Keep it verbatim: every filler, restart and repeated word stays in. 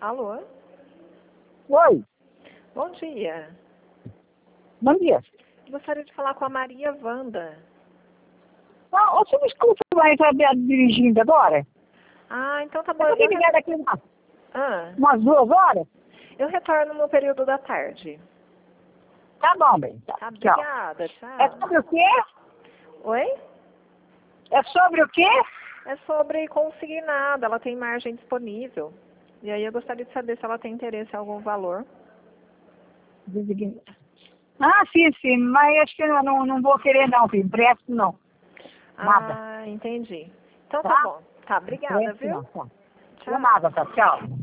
Alô? Oi, Bom dia. bom dia. Gostaria de falar com a Maria Wanda. Ah, você me escuta, vai estar dirigindo agora? Ah, então tá bom. Eu vou Eu, ligar re... daqui umas, ah, umas duas horas? eu retorno no período da tarde. Tá bom, bem. Tá. Tá, Tchau. obrigada. É Tchau. sobre o quê? Oi? É sobre o quê? É sobre consignado. Ela tem margem disponível. E aí eu gostaria de saber se ela tem interesse em algum valor. Design- Ah, sim, sim, mas acho que eu não, não vou querer não, filho. Empresto não. Nada. Ah, entendi. Então tá Tá? bom. Tá, obrigada, Empresto viu? não, tá. Tchau. Nada, tá. Tchau.